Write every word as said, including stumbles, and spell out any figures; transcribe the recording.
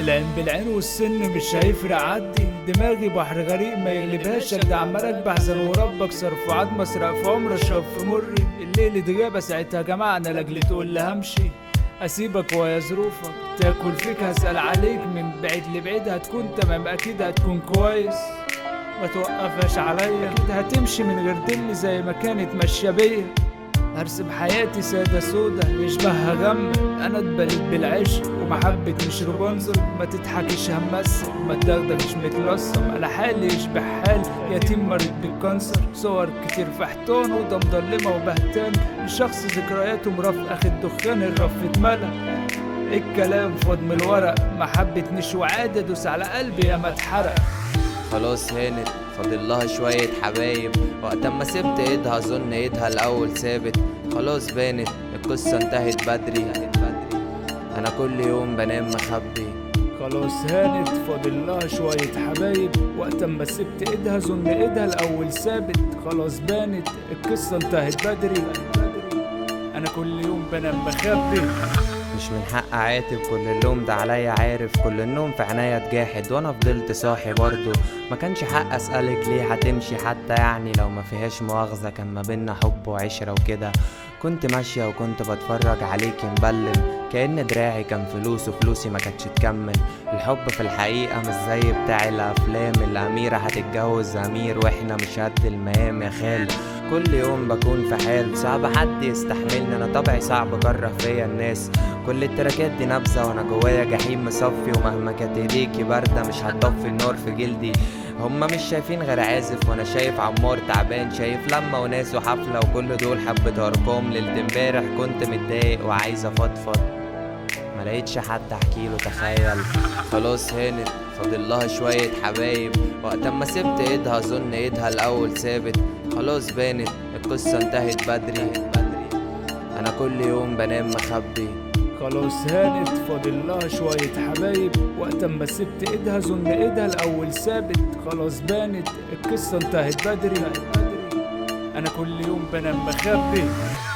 العين بالعين والسن مش هيفرق عدي، دماغي بحر غريق ما يغلبهاش، ارجع عمال بحزن وربك صرف وعد مسرق في عمر اشرب في مري. الليل دي غابة ساعتها جمعنا لاجل تقول لي همشي، اسيبك ويا ظروفك تاكل فيك، هسأل عليك من بعيد لبعيد هتكون تمام اكيد هتكون كويس، ما توقفهاش عليا اكيد هتمشي من غير دل زي ما كانت ماشية بيا. هرسم حياتي سادة سودا يشبهها غم، انا اتبليت بالعشق ومحبة مش رابنزل، ما تضحكش همثل ما تدغدغش متلصم، انا حالي يشبه حال يتيم مريض بالكانسر، صور كتير في حيطان اوضه مضلمة وبهتان، لشخص ذكرياته مرافقة اخد دخان الرف اتملى، الكلام فاض من الورق ما حبتنيش وعادة دوس على قلبي يا ما اتحرق. خلاص هانت فاضل لها شوية حبايب، وقت ما سبت ايدها اظن ايدها الاول ثابت، خلاص بانت القصة انتهت بدري، انا كل يوم بنام مخبي. خلاص هانت فاضل لها شوية حبايب، وقت ما سبت ايدها اظن ايدها الاول ثابت، خلاص بانت القصة انتهت بدري، انا كل يوم بنام مخبي. مش من حق عاتب كل اللوم ده عليا، عارف كل النوم في عنايا اتجاحد، وانا فضلت صاحي برضه ما كانش حق اسألك ليه هتمشي، حتى يعني لو ما فيهاش مؤاخذة كان ما بينا حب وعشرة وكده، كنت ماشية وكنت بتفرج عليك مبلم، كأن دراعي كان فلوس وفلوسي ما كانتش تكمل، الحب في الحقيقة مش زي بتاع الافلام، الاميرة هتتجوز امير واحنا مش قد المقام يا خال، كل يوم بكون في حال صعب حد يستحملني، انا طبعي صعب كره فيا الناس، كل التراكات دي نبذة وانا جوايا جحيم مصفي، ومهما كانت ايديكي باردة مش هتطفي النار في جلدي، هما مش شايفين غير عازف وانا شايف عمار تعبان، شايف لما وناس وحفلة وكل دول حبة ارقام، ليلة امبارح كنت متضايق وعايز افضفض ما لقيتش حد احكيله تخيل. خلاص هانت فاضل لها شوية حبايب، وقت ما سبت ايدها اظن ايدها الاول ثابت، خلاص بانت القصة انتهت بدري، انا كل يوم بنام مخبي. خلاص هانت فاضل لها شوية حبايب، وقت ما سبت ايدها اظن ايدها الاول ثابت، خلاص بانت القصة انتهت بدري، انا كل يوم بنام مخبي.